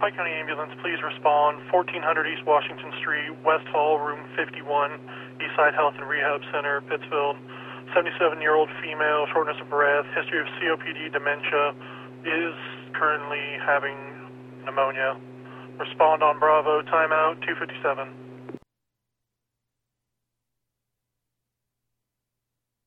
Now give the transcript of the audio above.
Pike County Ambulance, please respond. 1400 East Washington Street, West Hall, room 51, Eastside Health and Rehab Center, Pittsfield. 77-year-old female, shortness of breath, history of COPD, dementia, is currently having pneumonia. Respond on Bravo, timeout 257.